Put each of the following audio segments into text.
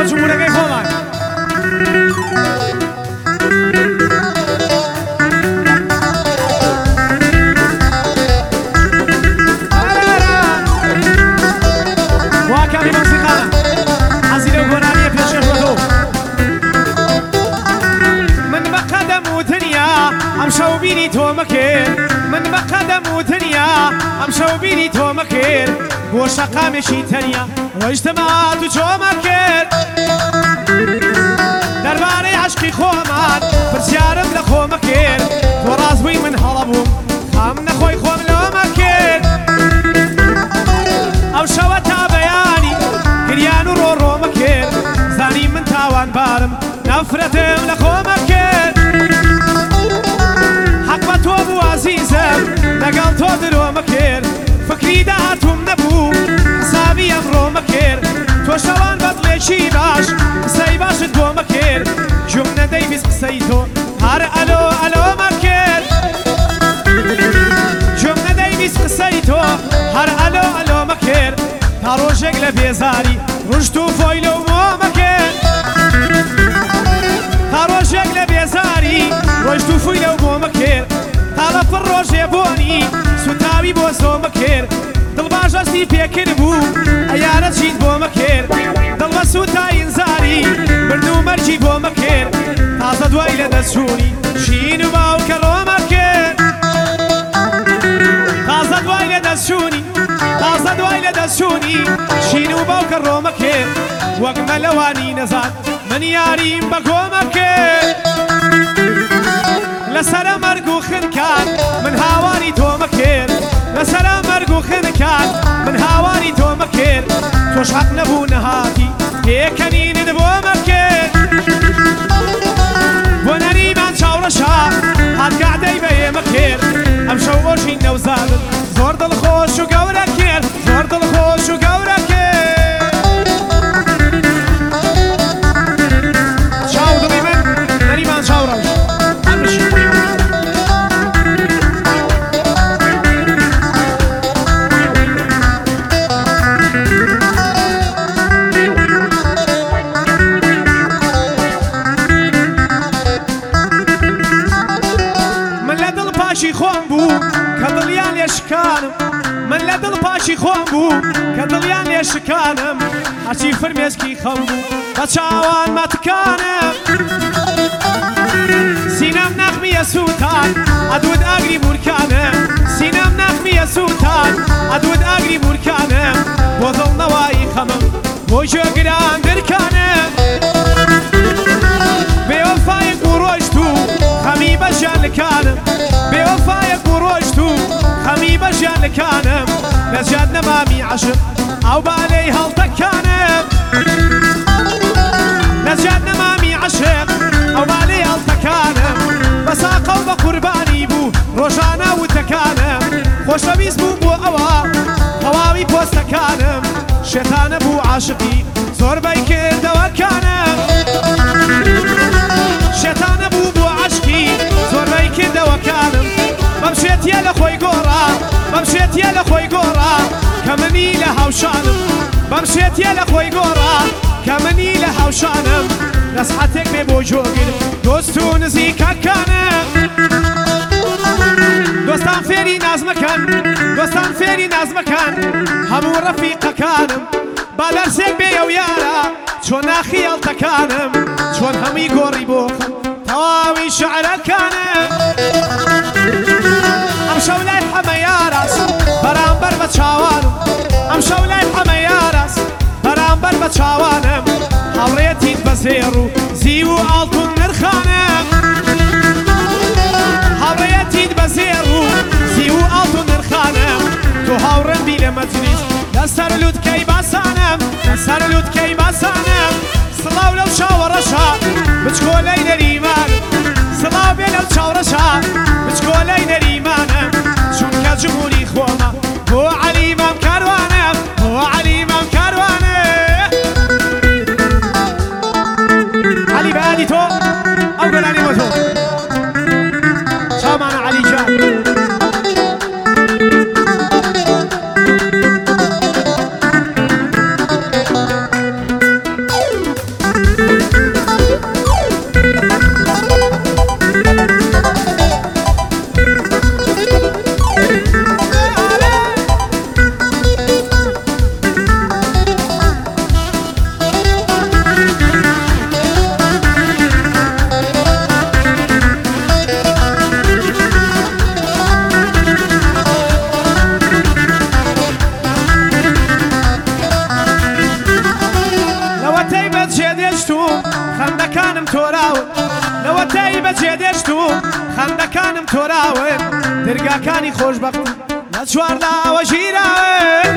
جمهورەکەی خۆمان واکەمی مۆسیقانە حەزی لەو گۆرانیە پێشکەش بەتۆ من بە قەدەم و دنیا ئەم شەو بینی تۆ مەکرد من بە قەدەم و دنیا ئەم شەو بینی تۆ مەکرد بۆ شەقامێکی تەنیا ڕۆیشتەمات و چۆمە کرد دەربارەی عەشقی خۆمان پرسیارم لە خۆمە کرد تۆ ڕاست بووی من هەڵە بووم خام نەخۆی خۆم لۆمە کرد ئەو شەوە تا بەیانی گریان و ڕۆڕۆمە کرد زانی من تاوانبارم نەفرەتم لە خۆمە کرد حەق بە تۆ بوو عەزیزم لەگەڵ تۆ درۆمە کرد فکری داهاتوم نەبوو حسابی ئەمڕۆمە کرد تۆ شەوان بەدڵێکی باش قسەی باشت بۆمە کرد گوێم نەدەیویست قسەی تۆ هەر ئەلۆ ئەلۆمە کرد گوێم نەدەیویست قسەی تۆ هەر ئەلۆ ئەلۆمە کرد تا ڕۆژێک لە بێزاری ڕشت و فۆی لەو مۆمە کرد تا ڕۆژێک لە بێزاری ڕۆژت و فوی لەو مۆمە کرد تا لە پڕ ڕۆژێ بۆنی سوتاوی بۆ زۆمە کرد دڵباش ئەستی پێکرد بوو ئەیانە چیت بۆمە کرد دڵ بە سوتاین زاری برد و مەرجی بۆمە کرد تازە دوای لە دەستچوونی شین و باوکە ڕۆمە کرد تازە دوای لە دەستچوونی تازە دوای لە دەستچوونی شین و باوکە ڕۆمە کرد وەک مەلەوانی نەزان من یاریم بە کۆمە کرد لەسەرە مەرگ و خنکان من هاواری تۆمە کرد لەسەرە مەرگ و خنکان من هاواری تۆمە کرد تۆش حەق نەبوو نەهاتی پێکەنینت بۆمە کرد بۆ نەریمان چاوڕەشا هاتگادەی بە ئێمە کرد ئەم شەو ڕۆژی نەوزادن زۆر دڵخۆش و گەورە کرد زۆر دڵخۆش و گەورە کرد چاو دڵی من نەریمان چاوڕەش خۆم بوو کە دڵیان لێ شکانم من لە دڵ پاشی خۆم بوو کە دڵیان لێ شکانم هەرچی فرمێسکی خەم بوو بە چاوان مەتکانم سینەم نەخمیە سووتان ئەدود ئاگری مورکانم سینەم نەخمیە سووتان ئەدود ئاگری مورکانم بۆ دڵنەوایی خەمم بۆ گوێگران درکانم بێوەفایەک بوو ڕۆیشت و خەمی بەژیان لکانم بێوەفایەک بوو ڕۆیشت و خەمی بەژیان لکانم لە ژیان نەمامی عەشق ئەو بالەی هەڵتەکانم لە ژیان نەمامی عەشق ئەو بالەی هەڵتەکانم بە ساقە و بە قوربانی بوو ڕۆژانە وتەکانم خۆشەویست بوو بۆ ئەوە تەواوی پۆستەکانم شێتانە بوو عاشقی زۆربەی کردەوەکانم شێتانە بوو بۆ عەشقی زۆربەی کردەوەکانم بەم شێتیە لە خۆی گۆڕا بەم شێتیە لە خۆی گۆڕا کە منی لە هاوشانم بەم شێتیە لە خۆی گۆڕا کە منی لە هاوشانم نەسحەتێک بێ بۆ جۆگر دۆست و نزیکەکانم دۆستان فێری ناز مەکەن دۆستان فێری ناز مەکەن هەموو ڕەفیقەکانم با دەرسێک بێ ئەو یارە چۆن ناخیاڵتەکانم چۆن هەمی گۆڕی بۆ خەم تەواوی شعرەکانم ئەم شەو لای حەمە یاراس بەرامبەر بە چاوانم ئەم شەو لای حەمە یاراس بەرامبەر بە چاوانم هەڵڕێتیت بە زێڕ و زی و ئاڵتون نرخانم هەڵڕێتیت بە زێڕ و زی و ئاڵتون نرخانم تۆ هاوڕێندی لە مەجلیس لەسەر لووتکەی باسانم لەسەر لووتکەی باسانم سڵاو لەو چاوەڕەشە بچکۆلەی نەریمانم سڵاو بێ لەو چاوڕەشە بچکۆلەی نەریمانم چونکە جمهوری خۆمە بۆ عەلیمام کاروانم بۆ عەلیمام کاروانم عەلی بەیانی تۆ ئەو گەلانی بۆ تۆ چاومانە عەلی جان خەندەکانم تۆراون لەوە تایی بەجێ دێشتوم خەندەکانم تۆراون دەرگاکانی خۆشبەختی لە چوارلاوە ژیراون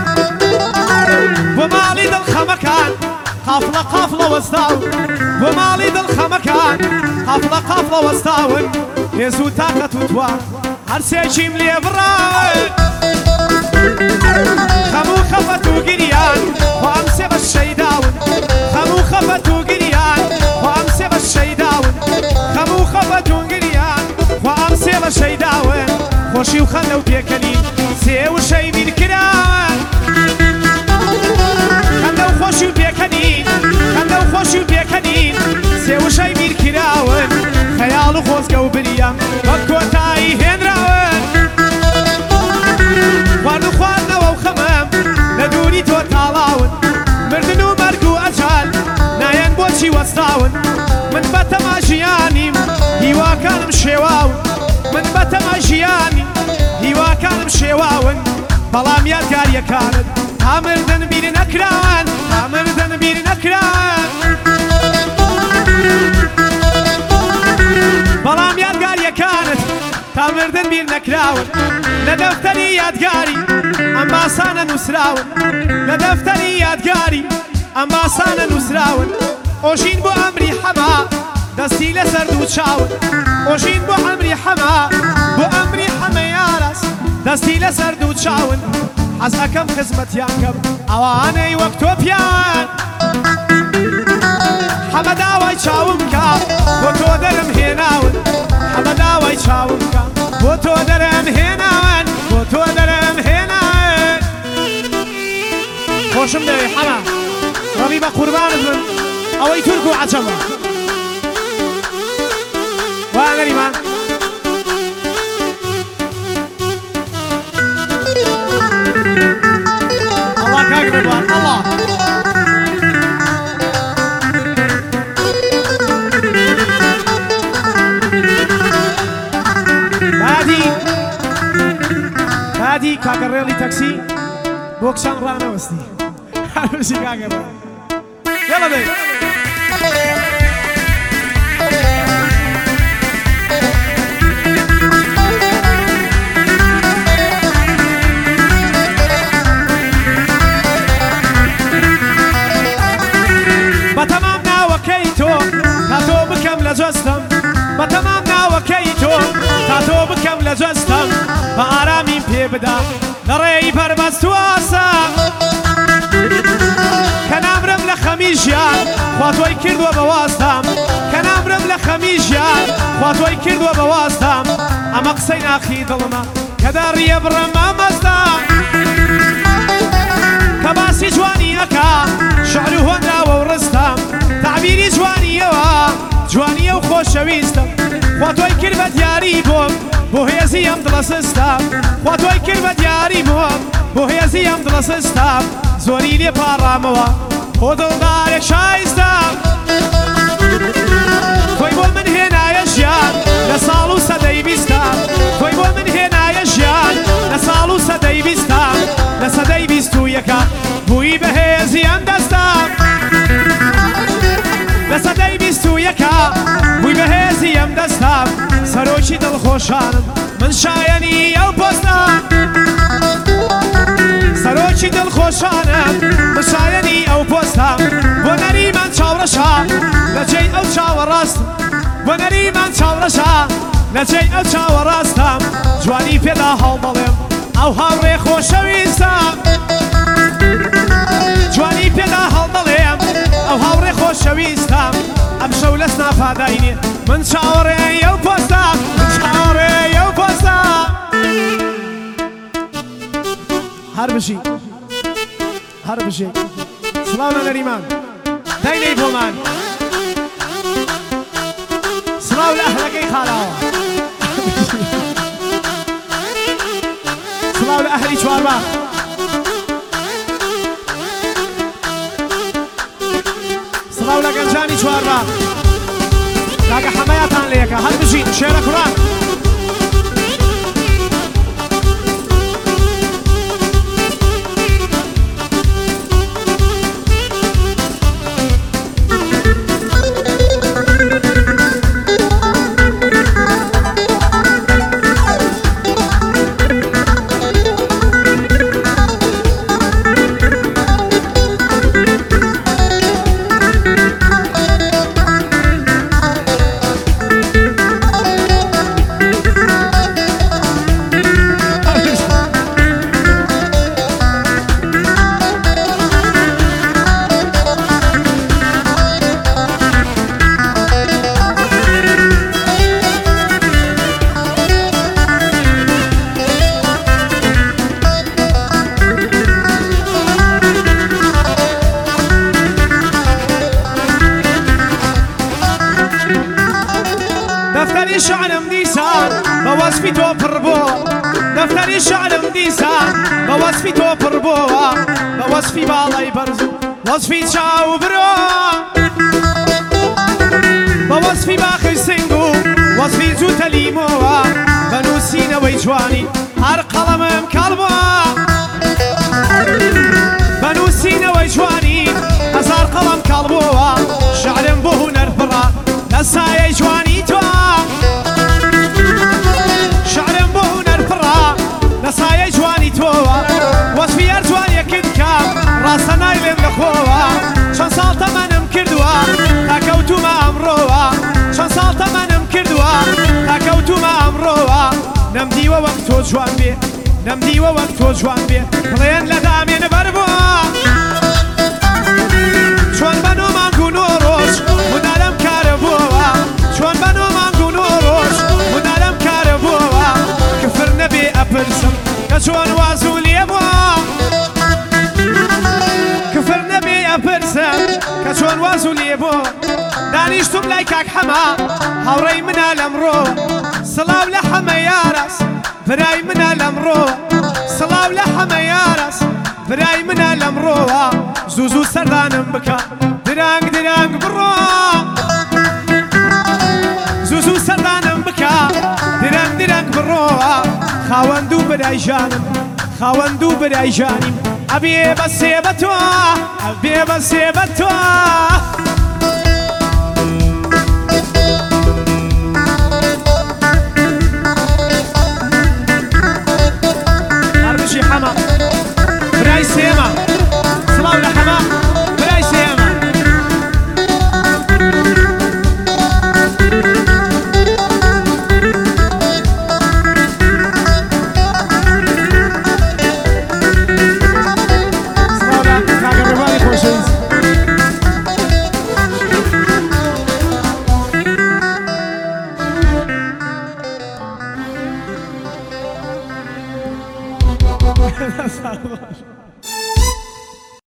بۆ ماڵی دڵخەمەکان قافڵە قافڵە وەستاون بۆ ماڵی دڵخەمەکان قافڵە قافڵە وەستاون هێز و تاقەت و توان هەرسێکیم لێ بڕاون خەموو خەفەت و گریان خۆ ئەم سێ بەش شەیداون خەموو خەفەت و گریان خۆ ئەم سێ بەش شەیداون خەموو خەفەت و گریان خۆ ئەم سێ بەش شەیداون خۆشی و خەندە و پێکەنین سێ وشەی بیر کراون خەندە و خۆشی و پێکەنین خەندە و خۆشی و پێکەنین سێ وشەی بیر کراون خەیاڵ و خۆزگە و بریە وەک کۆتایی هێنراون خوارد و خواردنەوە و خەمەم لە دووری تۆ تاڵاون مردن و مەرگ و ئەجال نایەن بۆچی وەستاون من بە تەما ژیانیم هیواکانم شێواون من بە تەما ژیانی هیواکانم شێواون بەڵام یادگاریەکانت تا مردن بیر نەکراون تا مردن بیر نەکراون بەڵام یادگاریەکانت تا مردن بیر نەکراون لە دەفتەری یادگاری ئەم باسانە نووسراون لە دەفتەری یادگاری ئەم باسانە نووسراون ئۆژین بۆ ئەمری حەما دەستی لەسەر دوو چاون ئۆژین بۆ ئەمری حەما بۆ ئەمری حەمە یاڕەس دەستی لەسەر دوو چاون حەز ئەکەم خزمەتیان کەم ئەوانەی وەک تۆ پیاوان حەمە داوای چاوم کە بۆ تۆ دەرم هێناون حەمە داوای چاوم کە بۆ تۆ دەرم هێناون بۆ تۆ دەرم هێناون خۆشم دەوێ حەمە ڕەبی بە قوربانت من ئەوەی تورک و عەجەمە وایە نەریمان ئەڵڵا کاک ڕێبوان ئەڵڵا بعدی کاگەڕێڵی تەکسی بۆ کچان ڕانەوەستی هەرشی کاگەڕێ یاڵە دەی بەتەمام ناوەکەی تۆ تا تۆ بکەم لە جۆستم بەتەمام ناوەکەی تۆ تا تۆ بکەم لە جۆستم بە ئارامیم پێ بدا لە ڕێی پەربەست و ئاسا کە نامرم لە خەمی ژیان خوا تۆی کردووە بە واستام کە نامرم لە خەمی ژیان خوا تۆی کردووە بە واستام ئەمە قسەی ناخی دڵمە کە دەڕیە بڕم ئەمەستام کە باسی جوانی ئەکا شعر و هۆنراوە و ڕستام تعبیری جوانیەوە جوانیە و خۆشەویستم خوا تۆی کرد بە دیاری بۆم بۆ هێزی ئەم دڵە سستام خوا تۆی کرد بە دیاری بۆم بۆ هێزی ئەم دڵە سستام زۆری لێ پاڕامەوە بۆ دڵدارێک شایستام تۆی بۆ من هێنایە ژیان لە ساڵ و سەدەی بیستام تۆی بۆ من هێنایە ژیان لە ساڵ و سەدەی بیستام لە سەدەی بیست و یەکە بووی بە هێزی ئەم دەستام لە سەدەی بیست و یەکە بووی بە هێزی ئەم دەستام سەرۆکی دڵخۆشانم من شایەنی ئەو پۆستام سەرۆکی دڵخۆشانم من شایەنی ئەو پۆستام بۆ نەریمان چاوڕەشا لە جێی ئەو چاوەڕاستم بۆ نەریمان چاوڕەشا لە جێی ئەو چاوەڕاستم جوانی پێدا هەڵدەڵێم ئەو هاوڕێ خۆشەویستم جوانی پێدا هەڵدەڵێم ئەو هاوڕێ خۆشەویستم ئەم شەو لەس ناپاداینێ من چاوەڕێ ئەو پۆستام من چاوەڕێ ئەو پۆستام هەر بژی هەر بژی سڵاو لە نەریمان داینەی بۆمان سڵاو لە ئەهلەکەی خاڵاوە سڵاو لە ئەهلی چوارباغ سڵاو لە گەنجانی چوارباغ لاگە حەمەیەتان لێیەکە هەر بژین شێرە کوڕان بوصفی تۆ پڕ بۆ دەفتەری شعرم دیسان بەوەصفی تۆ پڕ بۆوە بەوەصفی باڵای بەرز و وەصفی چاو برۆ بەوەصفی باخی سنگ و وەصفی جووتە لیمۆوە بەنووسینەوەی جوانی هەر قەڵەمم کاڵ بووە بەنووسینەوەی جوانی هەزار قەڵەم کاڵ بووە شعرم بۆ هونەر بڕا لە سایەی جوانی تۆ شعرم بۆ هونەر بڕا لە سایەی جوانی تۆوە وەصفی هەر جوانیەکت کام ڕاستە نایڵێم لەخۆوە چەند ساڵ تەمەنم کردووە تا کەوتومە ئەمڕۆوە چەند ساڵ تەمەنم کردووە تا کەوتومە ئەمڕۆوە نەمدیوە وەک تۆ جوان بێ نەمدیوە وەک تۆ جوان بێ بڵێن لە دامێنە بەر بووە چۆن بە نۆ مانگ و نۆ ڕۆژ هونەرم کارە بووەوە چۆن بە نۆ مانگ و نۆ ڕۆژ هونەرم کارە بووەوە کفر نەبێ ئەپرسم کە چۆن وازوو لێ بووە کفر نەبێ ئەپرسم کە چۆن وازوو لێ بووە دانیشتم لای کاک حەما هاوڕێی منە لەمڕۆ سڵاو لە حەمە یاڕەس برای منە لەمڕۆ سڵاو لە حەمە یاڕەس برای منە لەمڕۆوە زوو زوو سەردانم بکە درەنگ درەنگ بڕۆ زوو زوو سەردانم بکە درەنگ درەنگ بڕۆوە خاوەند و برای ژانم خاوەند و برای ژانیم ئەبێ بەسێ بە تۆ ئەبێ بەسێ بە تۆ